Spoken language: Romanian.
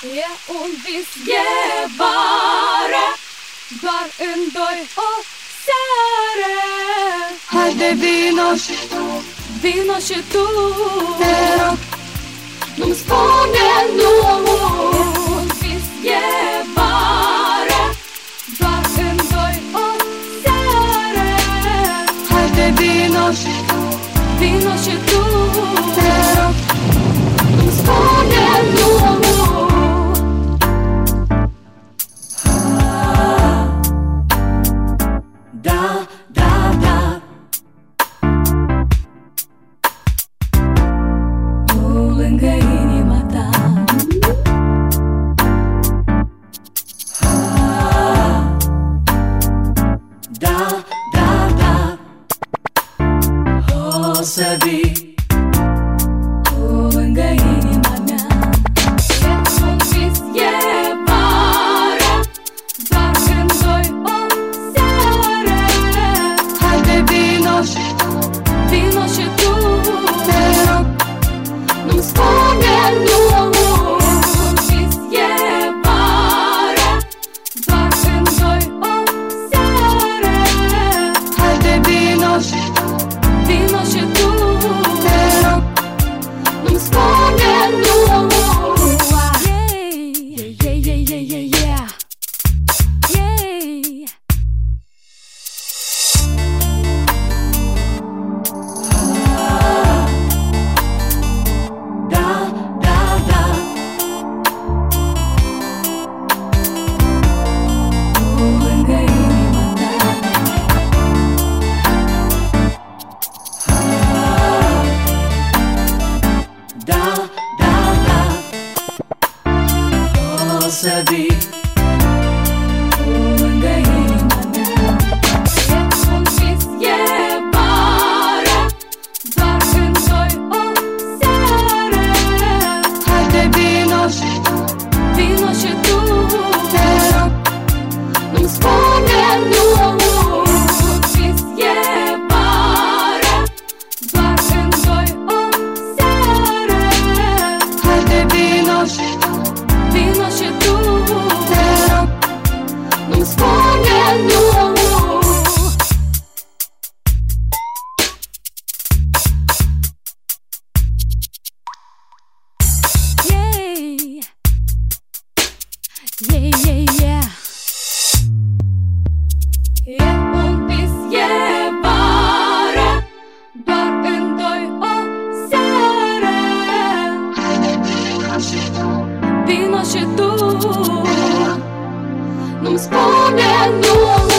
E un vis, e vară, doar în doi o seară. Haide vino și tu, te rog, nu-mi spune nu. E un vis, e vară, doar în doi o seară. haide vino și tu, te rog, nu-mi spune nu. Da, da, da. Tu lângă inima ta, Da, da, da. O să vii tu lângă inima mea. E un vis, e vară, doar în doi o seară. haide vino și tu, te rog, nu-mi spune nu. E un vis, e vară, doar în doi o seară. haide vino și tu, te rog, nu-mi spune nu. Yeah, yeah, yeah, yeah, yeah, yeah. Yeah. Da, da, da. Tu lângă inima ta, Da, da, da. O să vii tu lângă inima mea. E un vis, e vară, doar în doi o seară. haide vino și tu, te rog, nu-mi spune nu. Un vis, e vară, doar în doi o seară. haide vino și tu, te rog, nu-mi spune nu. Yeah, yeah, yeah, yeah. E un vis, e vară, doar în doi o seară. haide vino și Vino și tu, nu-mi spune nu.